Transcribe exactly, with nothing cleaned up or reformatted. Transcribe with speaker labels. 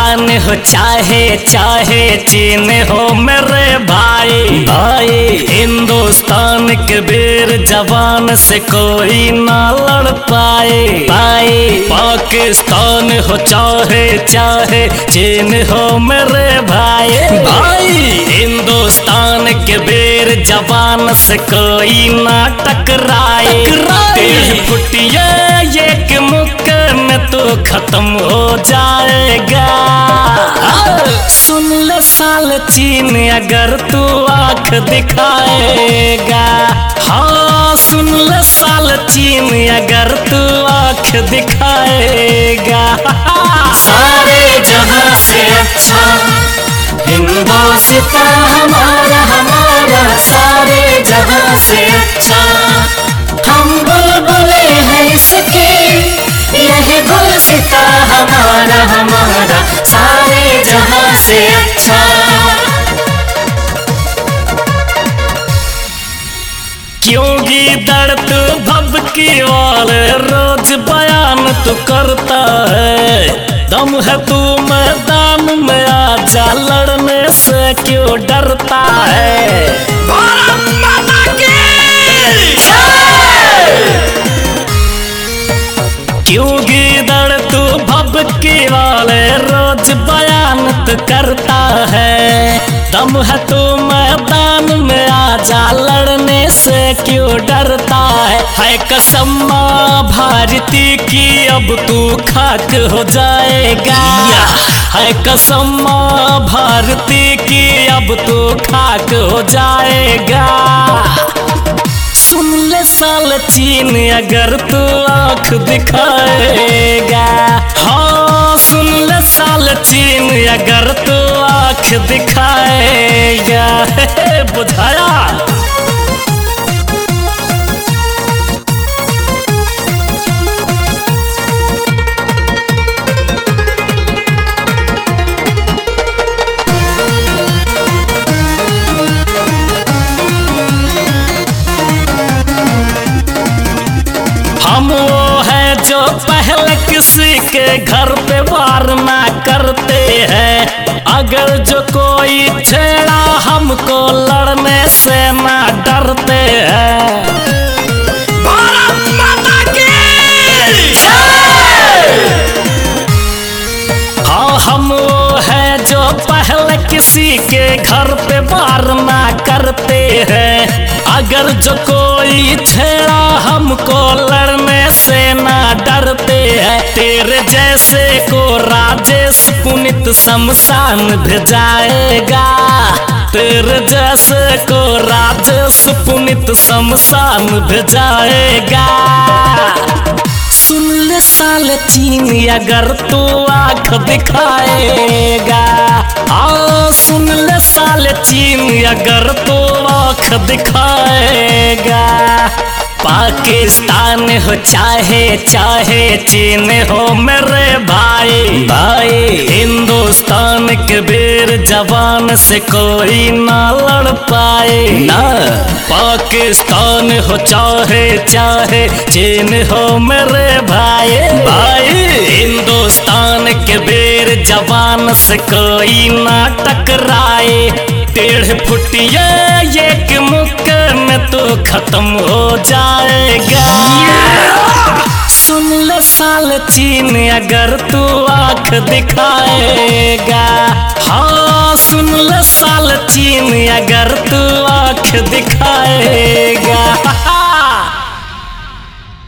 Speaker 1: पाकिस्तान हो चाहे चाहे चीन हो मेरे भाई भाई, हिंदुस्तान के वीर जवान से कोई ना लड़ पाए पाए। पाकिस्तान हो चाहे चाहे चीन हो मेरे भाई भाई, हिंदुस्तान के वीर जवान से कोई ना टकराए। तेरी फुटिया एक मुक्के में तो खत्म हो जाएगा। सुन ले साल चीन अगर तू आँख दिखाएगा। हाँ सुन ले साल चीन अगर तू आँख दिखाएगा।
Speaker 2: सारे जहां से अच्छा हिंदुस्तान हमारा हमारा, सारे जहां से अच्छा हम बुलबुले हैं इसके, यह गुलसिता हमारा हमारा, सारे जहां से अच्छा।
Speaker 1: क्योंकि दर्द भबकी वाले रोज बयान तू करता है। दम है तू मैदान में आजा, लड़ने से क्यों डरता है। भारत माता की क्योंकि दर्द तू भबकी वाले रोज बयान तू करता है। दम है तू मैदान में आजा, लड़ने से क्यों डरता है। है कसम माँ भारती की अब तू खाक हो जाएगा। है कसम माँ भारती की अब तू खाक हो जाएगा। सुन ले साल चीन अगर तू आँख दिखाएगा। हाँ सुन ले साल चीन अगर तू आँख दिखाएगा। बुझाया। हम वो है जो पहले किसी के घर पे वार ना करते हैं। अगर जो कोई छेड़ा हमको लड़ने से ना डरते हैं। भारत माता की हाँ हम वो है जो पहले किसी के घर पे वार ना करते हैं। अगर जो कोई छेड़ा हमको लड़ने से ना डरते हैं। तेरे जैसे को राजेश पुनित शमशान भेजाएगा। तेरे जैसे को राजेश पुनित शमशान भेजाएगा। सुन ले साल चीन अगर तू आँख दिखाएगा। आ सुन ले साल चीन अगर तू आँख दिखाएगा। पाकिस्तान हो चाहे चाहे चीन हो मेरे भाई भाई, हिंदुस्तान के वीर जवान से कोई ना लड़ पाए ना। पाकिस्तान हो चाहे चाहे चीन हो मेरे भाई भाई, हिंदुस्तान के वीर जवान से कोई ना टकराए। टेढ़ फुटिया एक मुक्के में तो खत्म हो जाएगा। सुन ले साल चीन अगर तू आँख दिखाएगा। हाँ सुन ले साल चीन अगर तू आँख दिखाएगा।